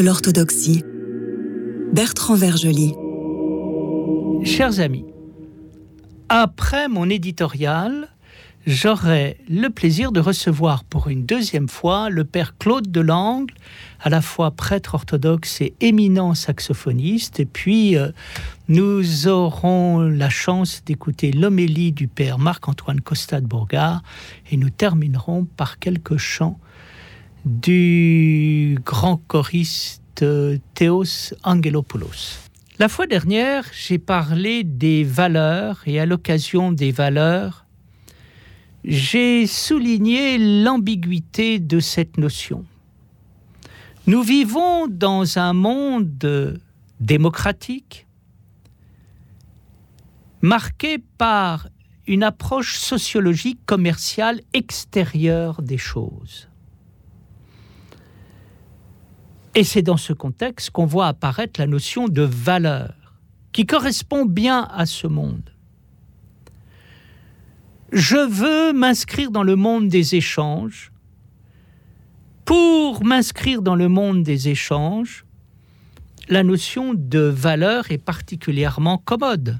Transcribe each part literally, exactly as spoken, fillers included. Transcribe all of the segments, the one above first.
l'orthodoxie. Bertrand Vergely. Chers amis, après mon éditorial, j'aurai le plaisir de recevoir pour une deuxième fois le père Claude Delangle, à la fois prêtre orthodoxe et éminent saxophoniste. Et puis, euh, nous aurons la chance d'écouter l'homélie du père Marc-Antoine Costa de Bourgard. Et nous terminerons par quelques chants du grand choriste Théos Angelopoulos. La fois dernière, j'ai parlé des valeurs et à l'occasion des valeurs, j'ai souligné l'ambiguïté de cette notion. Nous vivons dans un monde démocratique marqué par une approche sociologique commerciale extérieure des choses. Et c'est dans ce contexte qu'on voit apparaître la notion de valeur, qui correspond bien à ce monde. Je veux m'inscrire dans le monde des échanges. Pour m'inscrire dans le monde des échanges, la notion de valeur est particulièrement commode.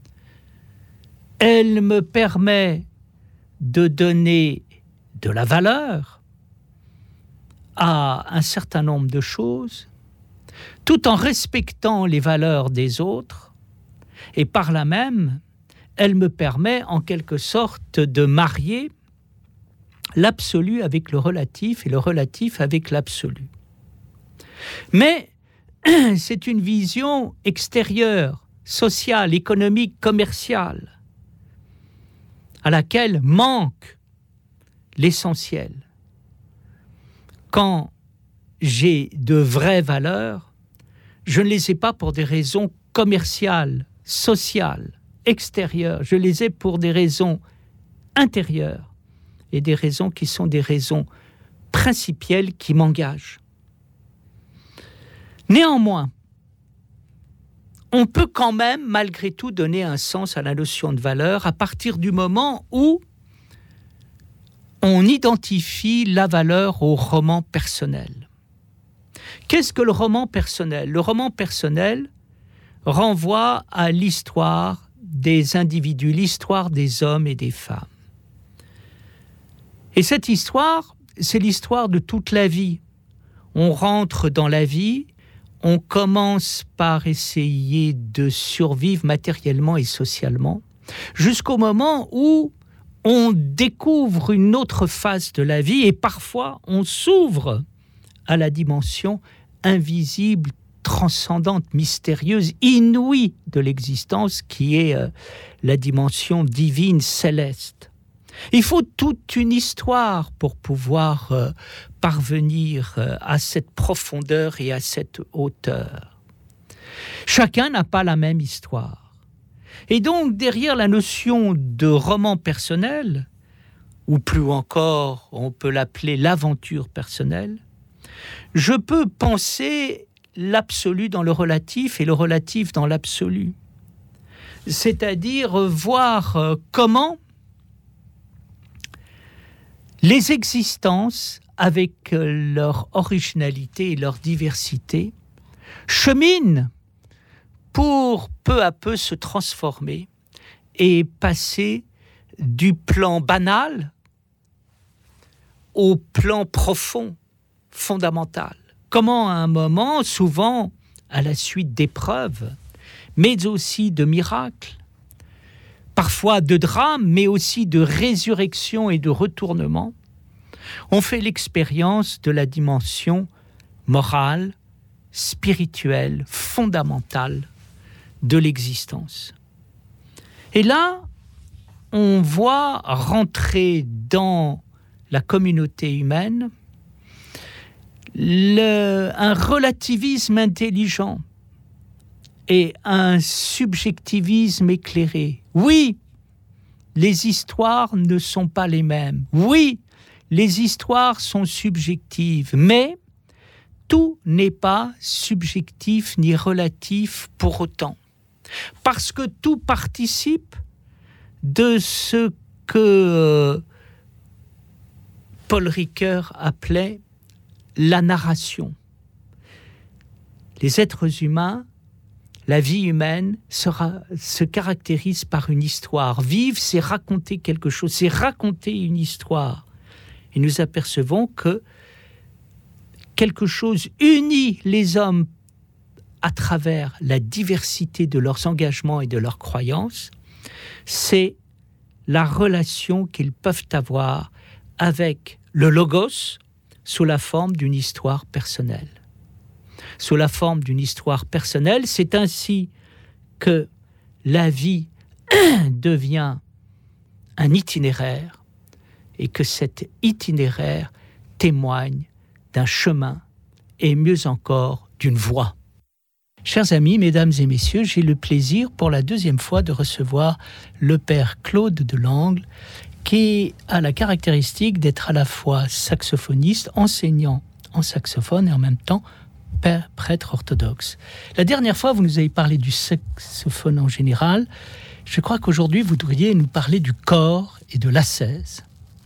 Elle me permet de donner de la valeur à un certain nombre de choses, tout en respectant les valeurs des autres, et par là même, elle me permet en quelque sorte de marier l'absolu avec le relatif et le relatif avec l'absolu. Mais c'est une vision extérieure, sociale, économique, commerciale, à laquelle manque l'essentiel. Quand j'ai de vraies valeurs, je ne les ai pas pour des raisons commerciales, sociales, extérieures. Je les ai pour des raisons intérieures et des raisons qui sont des raisons principielles qui m'engagent. Néanmoins, on peut quand même, malgré tout, donner un sens à la notion de valeur à partir du moment où on identifie la valeur au roman personnel. Qu'est-ce que le roman personnel ? Le roman personnel renvoie à l'histoire des individus, l'histoire des hommes et des femmes. Et cette histoire, c'est l'histoire de toute la vie. On rentre dans la vie, on commence par essayer de survivre matériellement et socialement, jusqu'au moment où on découvre une autre face de la vie et parfois on s'ouvre à la dimension invisible, transcendante, mystérieuse, inouïe de l'existence qui est euh, la dimension divine, céleste. Il faut toute une histoire pour pouvoir euh, parvenir euh, à cette profondeur et à cette hauteur. Chacun n'a pas la même histoire. Et donc, derrière la notion de roman personnel, ou plus encore, on peut l'appeler l'aventure personnelle, je peux penser l'absolu dans le relatif et le relatif dans l'absolu. C'est-à-dire voir comment les existences, avec leur originalité et leur diversité, cheminent pour peu à peu se transformer et passer du plan banal au plan profond, fondamental. Comment à un moment, souvent à la suite d'épreuves, mais aussi de miracles, parfois de drames, mais aussi de résurrection et de retournement, on fait l'expérience de la dimension morale, spirituelle, fondamentale de l'existence. Et là, on voit rentrer dans la communauté humaine le, un relativisme intelligent et un subjectivisme éclairé. Oui, les histoires ne sont pas les mêmes. Oui, les histoires sont subjectives, mais tout n'est pas subjectif ni relatif pour autant. Parce que tout participe de ce que euh, Paul Ricoeur appelait la narration. les êtres humains, la vie humaine sera, se caractérise par une histoire. Vivre, c'est raconter quelque chose, c'est raconter une histoire. Et nous apercevons que quelque chose unit les hommes à travers la diversité de leurs engagements et de leurs croyances, c'est la relation qu'ils peuvent avoir avec le logos sous la forme d'une histoire personnelle. Sous la forme d'une histoire personnelle, c'est ainsi que la vie devient un itinéraire et que cet itinéraire témoigne d'un chemin et mieux encore d'une voie. Chers amis, mesdames et messieurs, j'ai le plaisir pour la deuxième fois de recevoir le père Claude Delangle, qui a la caractéristique d'être à la fois saxophoniste, enseignant en saxophone et en même temps père, prêtre orthodoxe. La dernière fois, vous nous avez parlé du saxophone en général. Je crois qu'aujourd'hui, vous devriez nous parler du corps et de l'ascèse.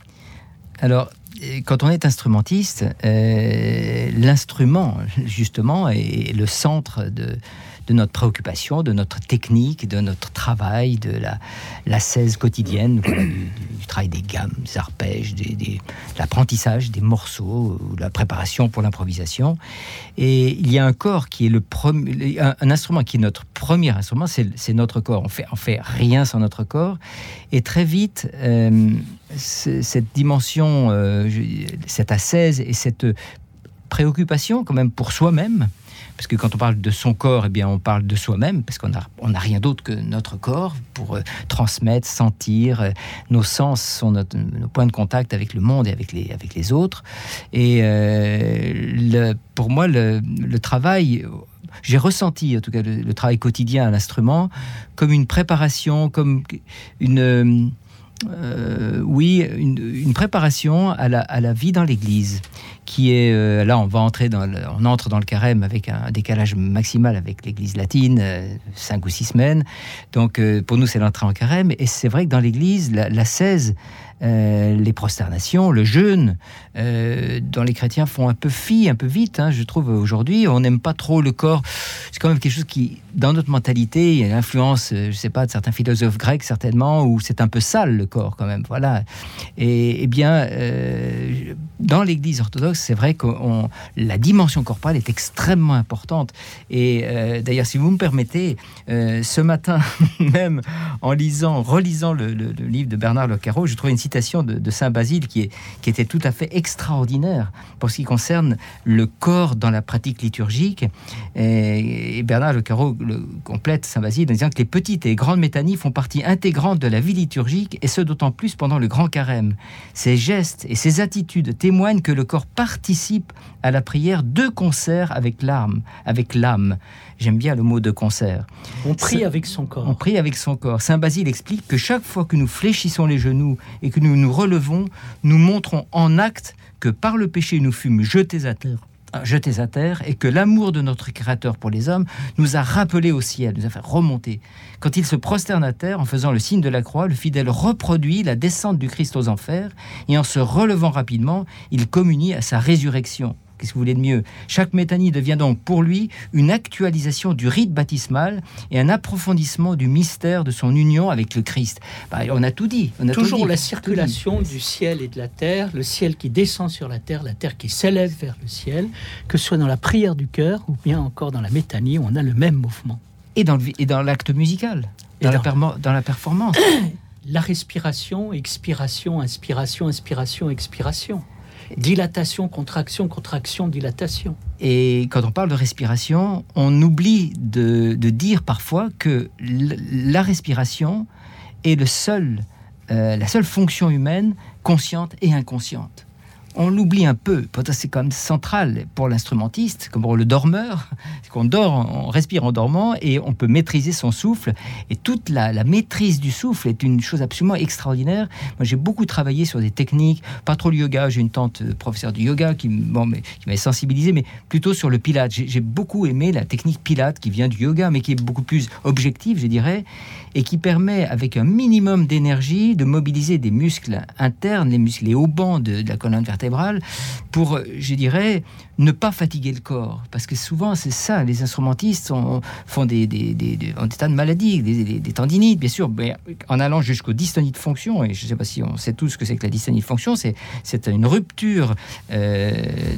Alors, quand on est instrumentiste, euh, l'instrument, justement, est le centre de, de notre préoccupation, de notre technique, de notre travail, de la, l'ascèse quotidienne, voilà, du, du travail des gammes, des arpèges, des, des, de l'apprentissage des morceaux, ou de la préparation pour l'improvisation. Et il y a un corps qui est le premier, un, un instrument qui est notre premier instrument, c'est, c'est notre corps. On fait, on fait rien sans notre corps. Et très vite, euh, cette dimension, euh, cette ascèse et cette préoccupation quand même pour soi-même, parce que quand on parle de son corps, eh bien on parle de soi-même, parce qu'on n'a on n'a rien d'autre que notre corps pour euh, transmettre, sentir. Euh, nos sens sont notre, nos points de contact avec le monde et avec les, avec les autres. Et euh, le, pour moi, le, le travail... J'ai ressenti, en tout cas, le, le travail quotidien à l'instrument comme une préparation, comme une... Euh, oui, une, une préparation à la, à la vie dans l'Église, qui est euh, là, on va entrer dans le, on entre dans le carême avec un décalage maximal avec l'Église latine, euh, cinq ou six semaines. Donc, euh, pour nous, c'est l'entrée en carême. Et c'est vrai que dans l'Église, la, la seize, euh, les prosternations, le jeûne, euh, dont les chrétiens font un peu fi, un peu vite, hein, je trouve aujourd'hui. On n'aime pas trop le corps. C'est quand même quelque chose qui, dans notre mentalité, il y a l'influence, je ne sais pas, de certains philosophes grecs certainement, où c'est un peu sale le corps quand même. Voilà. Et, et bien, euh, dans l'Église orthodoxe, c'est vrai que la dimension corporelle est extrêmement importante. Et euh, d'ailleurs, si vous me permettez, euh, ce matin même, en lisant, relisant le, le, le livre de Bernard Le Carreau, je trouvais une citation de, de Saint Basile qui, est, qui était tout à fait extraordinaire pour ce qui concerne le corps dans la pratique liturgique. Et, et Bernard Le Carreau le complète, Saint Basile, en disant que les petites et grandes métanies font partie intégrante de la vie liturgique, et ce d'autant plus pendant le grand carême. Ces gestes et ces attitudes témoignent que le corps participe à la prière de concert avec l'âme, avec l'âme. J'aime bien le mot de concert. On prie avec son corps. On prie avec son corps. Saint Basile explique que chaque fois que nous fléchissons les genoux et que nous nous relevons, nous montrons en acte que par le péché nous fûmes jetés à terre. jetés à terre, et que l'amour de notre Créateur pour les hommes nous a rappelés au ciel, nous a fait remonter. Quand il se prosterne à terre en faisant le signe de la croix, le fidèle reproduit la descente du Christ aux enfers, et en se relevant rapidement, il communie à sa résurrection. Qu'est-ce que vous voulez de mieux ? Chaque métanie devient donc pour lui une actualisation du rite baptismal et un approfondissement du mystère de son union avec le Christ. Bah, on a tout dit. On a Toujours tout dit. la circulation du ciel et de la terre, le ciel qui descend sur la terre, la terre qui s'élève vers le ciel, que ce soit dans la prière du cœur ou bien encore dans la métanie, où on a le même mouvement. Et dans, le, et dans l'acte musical, dans, dans, la, permo- dans la performance. La respiration, expiration, inspiration, inspiration, expiration. Dilatation, contraction, contraction, dilatation. Et quand on parle de respiration, on oublie de, de dire parfois que l- la respiration est le seul, euh, la seule fonction humaine consciente et inconsciente. On l'oublie un peu, pourtant c'est quand même central pour l'instrumentiste, comme pour le dormeur, c'est qu'on dort, on respire en dormant et on peut maîtriser son souffle. Et toute la, la maîtrise du souffle est une chose absolument extraordinaire. Moi j'ai beaucoup travaillé sur des techniques, pas trop le yoga, j'ai une tante professeure de yoga qui, bon, mais, qui m'avait sensibilisé, mais plutôt sur le pilate. J'ai, j'ai beaucoup aimé la technique pilate qui vient du yoga, mais qui est beaucoup plus objective, je dirais, et qui permet avec un minimum d'énergie de mobiliser des muscles internes, les muscles, les haubans de, de la colonne vertébrale, vertébrale, pour, je dirais, ne pas fatiguer le corps. Parce que souvent, c'est ça, les instrumentistes ont, font des, des, des, des, des tas de maladies, des, des, des tendinites, bien sûr, mais en allant jusqu'aux dystonies de fonction, et je ne sais pas si on sait tous ce que c'est que la dystonie de fonction, c'est, c'est une rupture euh,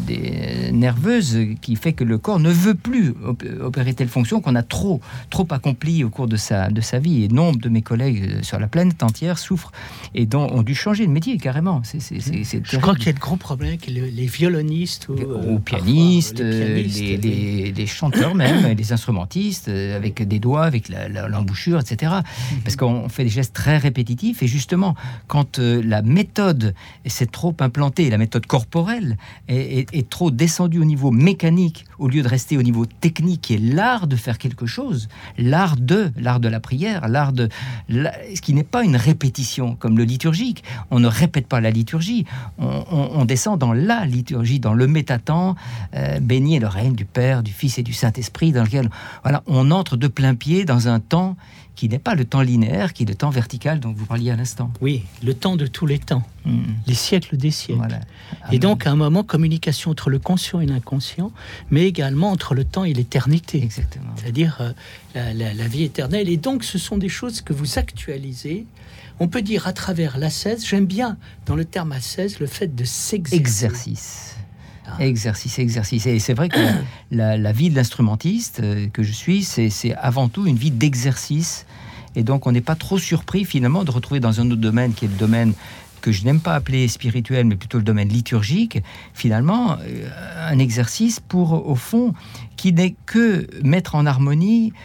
des nerveuses qui fait que le corps ne veut plus opérer telle fonction qu'on a trop, trop accompli au cours de sa, de sa vie. Et nombre de mes collègues sur la planète entière souffrent et dont ont dû changer de métier carrément. C'est, c'est, c'est, c'est je crois qu'il y a de gros problèmes avec les, les violonistes ou, ou pianistes, parfois, les, pianistes les, les, les chanteurs même, les instrumentistes, avec des doigts, avec la, la, l'embouchure, et cetera. Mm-hmm. Parce qu'on fait des gestes très répétitifs et justement, quand euh, la méthode s'est trop implantée, la méthode corporelle est, est, est trop descendue au niveau mécanique, au lieu de rester au niveau technique, qui est l'art de faire quelque chose, l'art de, l'art de la prière, l'art de, la, ce qui n'est pas une répétition comme le liturgique. On ne répète pas la liturgie, on, on, on descend dans la liturgie, dans le métatemps, euh, béni est le règne du Père, du Fils et du Saint-Esprit, dans lequel voilà, on entre de plein pied dans un temps qui n'est pas le temps linéaire, qui est le temps vertical dont vous parliez à l'instant. Oui, le temps de tous les temps, mmh. les siècles des siècles. Voilà. Et donc, à un moment, communication entre le conscient et l'inconscient, mais également entre le temps et l'éternité. Exactement. C'est-à-dire euh, la, la, la vie éternelle. Et donc, ce sont des choses que vous actualisez. On peut dire à travers l'ascèse, j'aime bien dans le terme ascèse, le fait de s'exercer. Exercice. Exercice, exercice. Et c'est vrai que la, la, la vie de l'instrumentiste euh, que je suis, c'est, c'est avant tout une vie d'exercice. Et donc, on n'est pas trop surpris, finalement, de retrouver dans un autre domaine, qui est le domaine que je n'aime pas appeler spirituel, mais plutôt le domaine liturgique, finalement, euh, un exercice pour, au fond, qui n'est que mettre en harmonie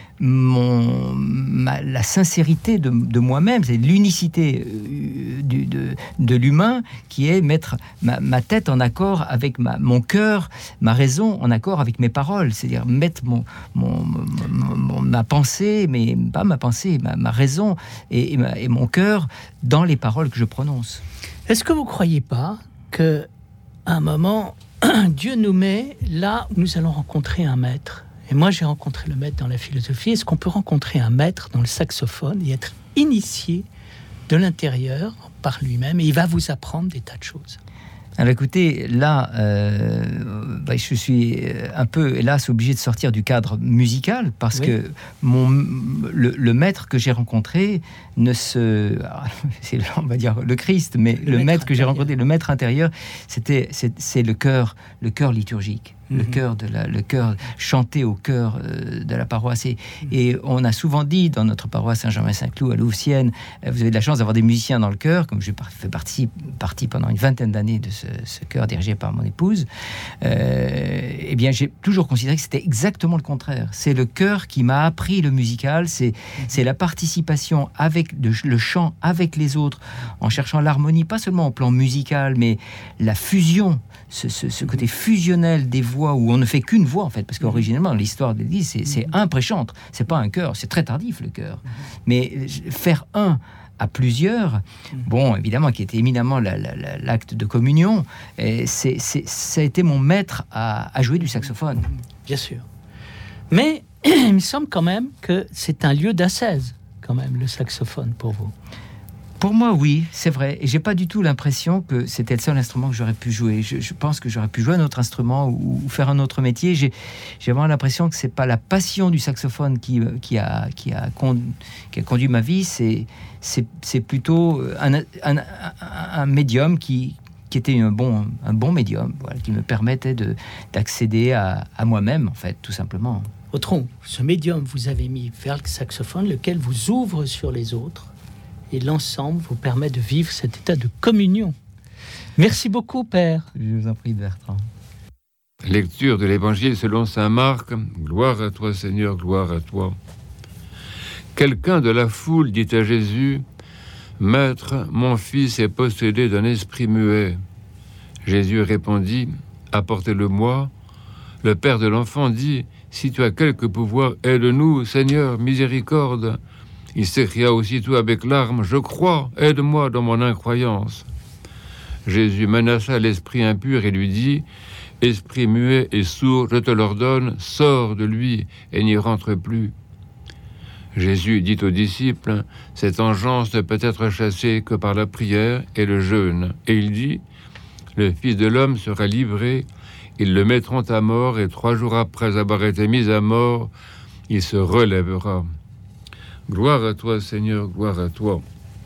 mon, ma, la sincérité de, de moi-même, c'est l'unicité euh, du, de, de l'humain, qui est mettre ma, ma tête en accord avec ma, mon cœur, ma raison en accord avec mes paroles, c'est-à-dire mettre mon, mon, mon, mon, ma pensée, mais pas ma pensée, ma, ma raison et, et, ma, et mon cœur dans les paroles que je prononce. Est-ce que vous ne croyez pas qu'à un moment, Dieu nous met là où nous allons rencontrer un maître? Et moi, j'ai rencontré le maître dans la philosophie. Est-ce qu'on peut rencontrer un maître dans le saxophone et être initié de l'intérieur par lui-même, et il va vous apprendre des tas de choses? Alors écoutez, là, euh, bah, je suis un peu, hélas, obligé de sortir du cadre musical, parce oui. que mon, le, le maître que j'ai rencontré ne se... C'est, on va dire le Christ, mais le, le maître, maître que j'ai rencontré, le maître intérieur, c'était, c'est, c'est le cœur, le cœur liturgique. Le mmh. cœur de la, le cœur chanté au cœur euh, de la paroisse. Et, mmh. et on a souvent dit dans notre paroisse Saint-Germain-Saint-Cloud à Louvciennes, euh, vous avez de la chance d'avoir des musiciens dans le chœur, comme j'ai fait partie, partie pendant une vingtaine d'années de ce, ce chœur dirigé par mon épouse. Euh, eh bien, j'ai toujours considéré que c'était exactement le contraire. C'est le chœur qui m'a appris le musical, c'est, mmh. c'est la participation avec de, le chant avec les autres, en cherchant l'harmonie, pas seulement au plan musical, mais la fusion, ce, ce, ce côté fusionnel des voix, où on ne fait qu'une voix en fait, parce qu'originellement l'histoire de l'Église c'est, c'est un prêchante, c'est pas un chœur, c'est très tardif le chœur, mais faire un à plusieurs, bon évidemment qui était éminemment la, la, la, l'acte de communion, et c'est, c'est, ça a été mon maître à, à jouer du saxophone. Bien sûr, mais il me semble quand même que c'est un lieu d'ascèse quand même le saxophone pour vous. Pour moi, oui, c'est vrai. Et j'ai pas du tout l'impression que c'était le seul instrument que j'aurais pu jouer. Je, je pense que j'aurais pu jouer un autre instrument ou, ou faire un autre métier. J'ai, j'ai vraiment l'impression que c'est pas la passion du saxophone qui, qui, a, qui, a, conduit, qui a conduit ma vie. C'est, c'est, c'est plutôt un, un, un, un médium qui, qui était un bon, un bon médium, voilà, qui me permettait de, d'accéder à, à moi-même, en fait, tout simplement. Au tronc, ce médium vous avez mis vers le saxophone, lequel vous ouvre sur les autres. Et l'ensemble vous permet de vivre cet état de communion. Merci beaucoup, Père. Je vous en prie, Bertrand. Lecture de l'Évangile selon saint Marc. Gloire à toi, Seigneur, gloire à toi. Quelqu'un de la foule dit à Jésus, « Maître, mon fils est possédé d'un esprit muet. » Jésus répondit, « Apportez-le-moi. » Le père de l'enfant dit, « Si tu as quelque pouvoir, aide-nous, Seigneur, miséricorde. » Il s'écria aussitôt avec larmes, « Je crois, aide-moi dans mon incroyance. » Jésus menaça l'esprit impur et lui dit, « Esprit muet et sourd, je te l'ordonne, sors de lui et n'y rentre plus. » Jésus dit aux disciples, « Cette engeance ne peut être chassée que par la prière et le jeûne. » Et il dit, « le Fils de l'homme sera livré, ils le mettront à mort, et trois jours après avoir été mis à mort, il se relèvera. Gloire à toi, Seigneur, gloire à toi.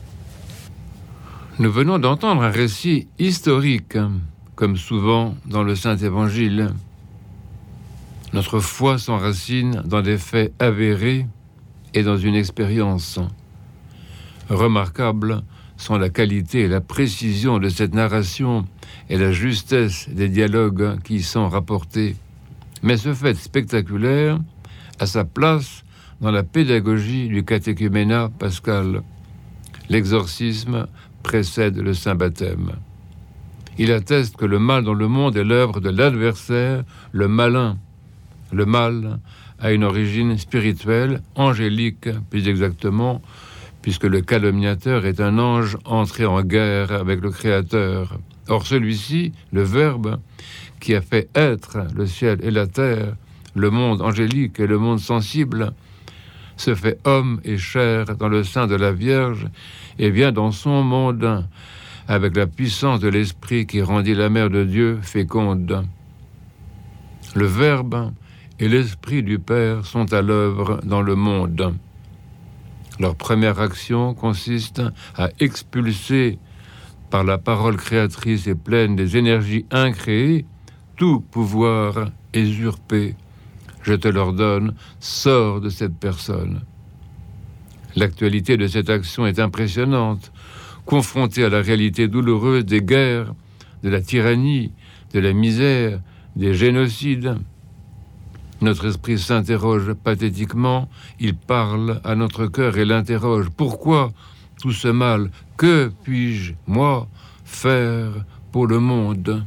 Nous venons d'entendre un récit historique, comme souvent dans le Saint-Évangile. Notre foi s'enracine dans des faits avérés et dans une expérience. Remarquables sont la qualité et la précision de cette narration et la justesse des dialogues qui y sont rapportés. Mais ce fait spectaculaire a sa place dans la pédagogie du catéchuménat pascal. L'exorcisme précède le saint baptême. Il atteste que le mal dans le monde est l'œuvre de l'adversaire, le malin. Le mal a une origine spirituelle, angélique plus exactement, puisque le calomniateur est un ange entré en guerre avec le Créateur. Or celui-ci, le Verbe, qui a fait être le ciel et la terre, le monde angélique et le monde sensible, se fait homme et chair dans le sein de la Vierge et vient dans son monde avec la puissance de l'Esprit qui rendit la mère de Dieu féconde. Le Verbe et l'Esprit du Père sont à l'œuvre dans le monde. Leur première action consiste à expulser par la parole créatrice et pleine des énergies incréées tout pouvoir usurpé. Je te l'ordonne, sors de cette personne. L'actualité de cette action est impressionnante. Confrontée à la réalité douloureuse des guerres, de la tyrannie, de la misère, des génocides, notre esprit s'interroge pathétiquement, il parle à notre cœur et l'interroge. Pourquoi tout ce mal? Que puis-je, moi, faire pour le monde?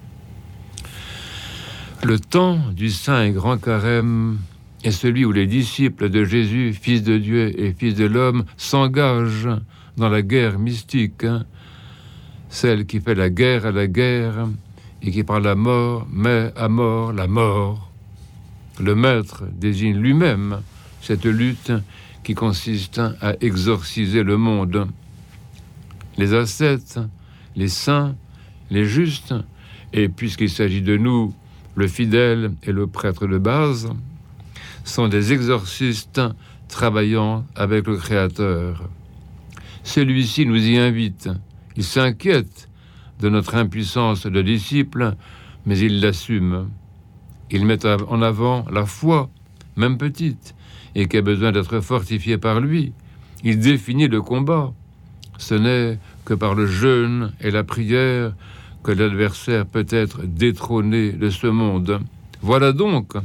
Le temps du Saint et Grand Carême est celui où les disciples de Jésus, Fils de Dieu et Fils de l'homme, s'engagent dans la guerre mystique, celle qui fait la guerre à la guerre et qui par la mort met à mort la mort. Le Maître désigne lui-même cette lutte qui consiste à exorciser le monde. Les ascètes, les saints, les justes, et puisqu'il s'agit de nous, le fidèle et le prêtre de base, sont des exorcistes travaillant avec le Créateur. Celui-ci nous y invite. Il s'inquiète de notre impuissance de disciple, mais il l'assume. Il met en avant la foi, même petite, et qui a besoin d'être fortifiée par lui. Il définit le combat. Ce n'est que par le jeûne et la prière que l'adversaire peut être détrôné de ce monde. Voilà donc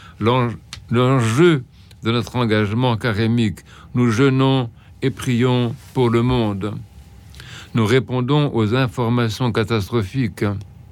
l'enjeu de notre engagement carémique. Nous jeûnons et prions pour le monde. Nous répondons aux informations catastrophiques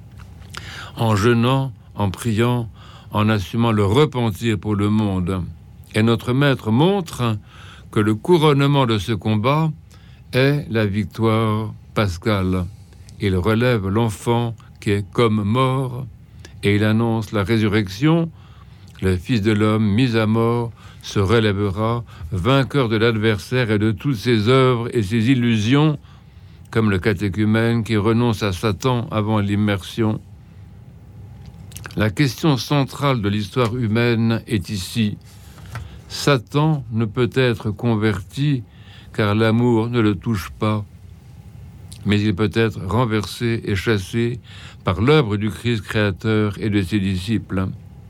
en jeûnant, en priant, en assumant le repentir pour le monde. Et notre Maître montre que le couronnement de ce combat est la victoire pascale. Il relève l'enfant qui est comme mort et il annonce la résurrection. Le Fils de l'homme, mis à mort, se relèvera, vainqueur de l'adversaire et de toutes ses œuvres et ses illusions, comme le catéchumène qui renonce à Satan avant l'immersion. La question centrale de l'histoire humaine est ici. Satan ne peut être converti car l'amour ne le touche pas, mais il peut être renversé et chassé par l'œuvre du Christ créateur et de ses disciples.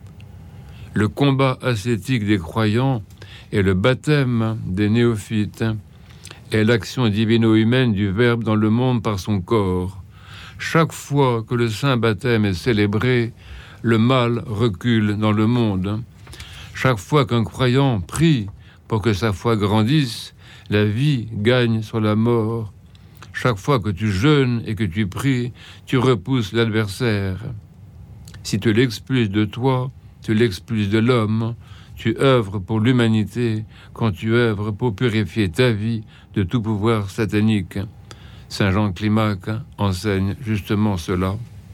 Le combat ascétique des croyants et le baptême des néophytes est l'action divino-humaine du Verbe dans le monde par son corps. Chaque fois que le saint baptême est célébré, le mal recule dans le monde. Chaque fois qu'un croyant prie pour que sa foi grandisse, la vie gagne sur la mort. Chaque fois que tu jeûnes et que tu pries, tu repousses l'adversaire. Si tu l'expulses de toi, tu l'expulses de l'homme. Tu œuvres pour l'humanité quand tu œuvres pour purifier ta vie de tout pouvoir satanique. Saint Jean Climac enseigne justement cela.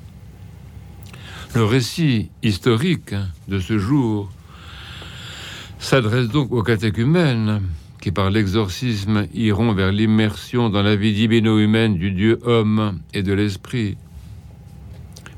Le récit historique de ce jour s'adresse donc aux catéchumènes qui, par l'exorcisme, iront vers l'immersion dans la vie divino-humaine du Dieu homme et de l'Esprit.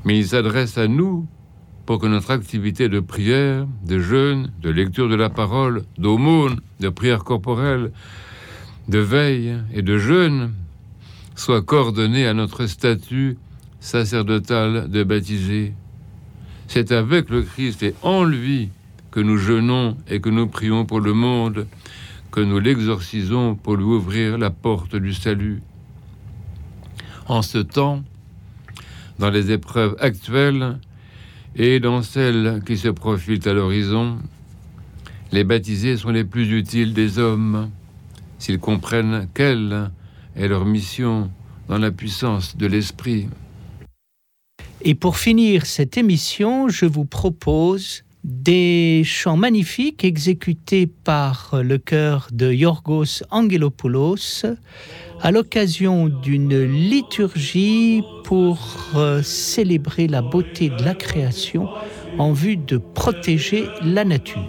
mais il s'adresse à nous pour que notre activité de prière, de jeûne, de lecture de la parole, d'aumône, de prière corporelle, de veille et de jeûne soit coordonnée à notre statut sacerdotal de baptisé. C'est avec le Christ et en lui que nous jeûnons et que nous prions pour le monde, que nous l'exorcisons pour lui ouvrir la porte du salut. En ce temps, dans les épreuves actuelles et dans celles qui se profilent à l'horizon, les baptisés sont les plus utiles des hommes, s'ils comprennent quelle est leur mission dans la puissance de l'Esprit. Et pour finir cette émission, je vous propose des chants magnifiques exécutés par le chœur de Yorgos Angelopoulos à l'occasion d'une liturgie pour euh, célébrer la beauté de la création en vue de protéger la nature.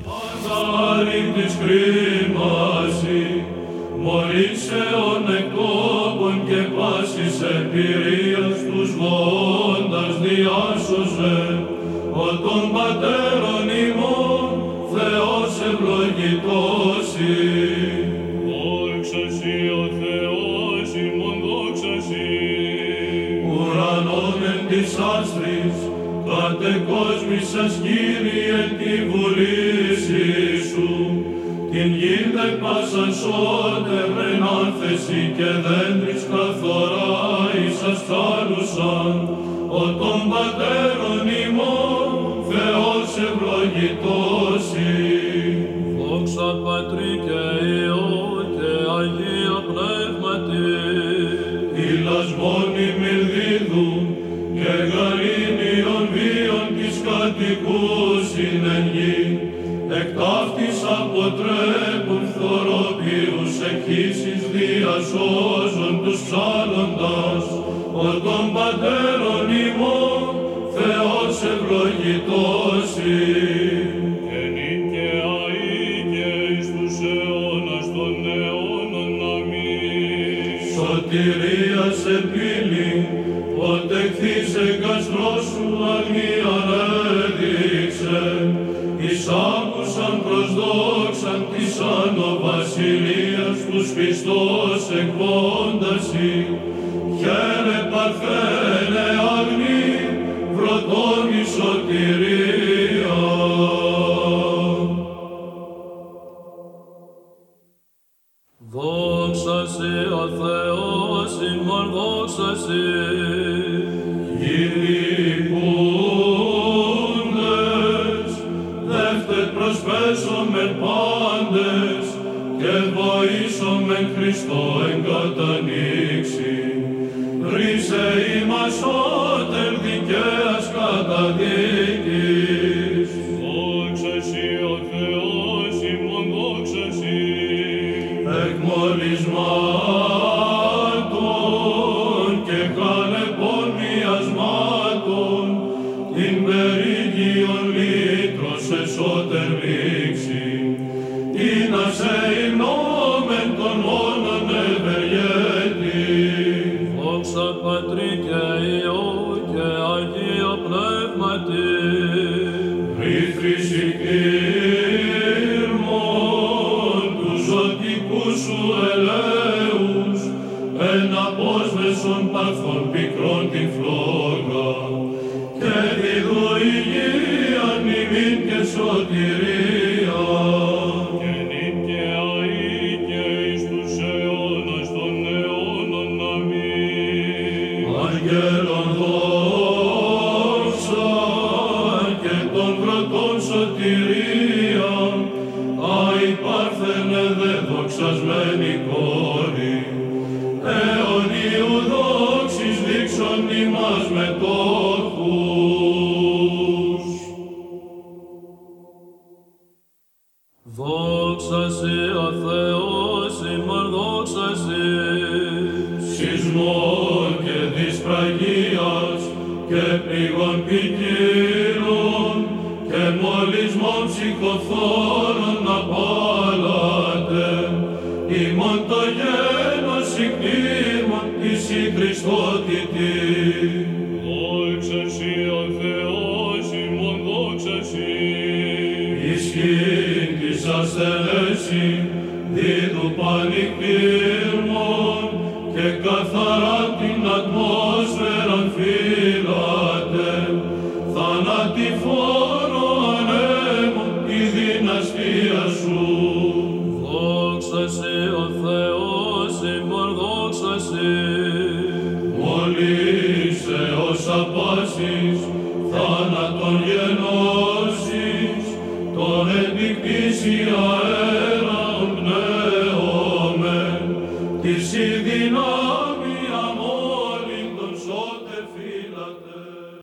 Μωρήσεων εκτόπων και πάσης εμπειρίας τους βόντας διάσωσε, ο των πατέρων ημών Θεός ευλογητώσει. Δόξα σοι ο Θεός ημών, δόξα σοι. Ουρανών εν της άστρης, κατεκόσμησας Κύριε τη βουλήσή σου, την γην δε πάσαν σώτερεν άνθεση και δέντρης καθορά ίσας θάλουσαν, ο των πατέρων ημών Θεός ευλογητώσει. Δόξα Πατρί και Υιό και Αγία Πνεύματι, ηλασμόν ημιλδίδουν και γαλήνιον βίων της κατοικούσιν εν γη, εκ ταύτης αποτρέπουν θωροπίους εκχύσεις διασώζουν τους ψάλλοντας, ο των πατέρων ημών Θεός ευλογητώσει. Και νυν και αεί και εις τους αιώνας των αιώνων αμήν. Σωτηρίας επίλη, πότε εκθείς εγκαστρός σου αγνίαν έδειξε, εις άκουσαν προσδόξαν της άνω βασιλείας τους πιστός εκπόνταση. Χαίρε παρθένε αγνή, βρωτών η σωτηρία. Δόξα σοι ο Θεός ημών, δόξα σοι. Προσπέσομεν πάντες και βοήσομεν Χριστό εγκατανοίξει. Ρίσε ημάς ότερ δικαίας καταδίκης. Δόξα σοι ο Θεός ημών, δόξα σοι. Εκμολυσμάτων και καλεπών μοιασμάτων την περίγειον λύτρος εσώτερ ρίξει. Είναι σε υμνόμεν των μόνον ευεργέτη. Δόξα Πατρί και Υιό και Αγία Πνεύματι. Ρήθρης οικήρμον τους ζωτικούς σου ελέους, εν απόσβεσον παρθών πικρών την φλόγα, και διδού υγείαν ημίν και σωτηρία. Και νυν και αεί και εις τους αιώνας των αιώνων αμήν. Αγγέλων δόξα και των βρωτών σωτηρία, αη πάρθενε δε δοξασμένη κόρη, αιωνίου δόξης δείξον ημάς μετόχους. Δόξα σοι ο Θεός ημών, δόξα σοι. Σεισμών και δυσπραγίας και πληγών ποικίλων και μολυσμών ψυχοφθόρων απάλλατε, ημών το γένος συγκλήμων της η Χριστότητη. Δόξα σοι ο Ισχύν της ασθενέσιν, δι' του πανικύρμων και καθαρά την ατμόσφαιραν φύλατε, θανατηφόρο ανέμον τη δυναστεία σου. Δόξα σε ο Θεός ημών, δόξα σε. Μολύσε ως απάσεις, θάνατον γεννώσεις, τον επικτήσια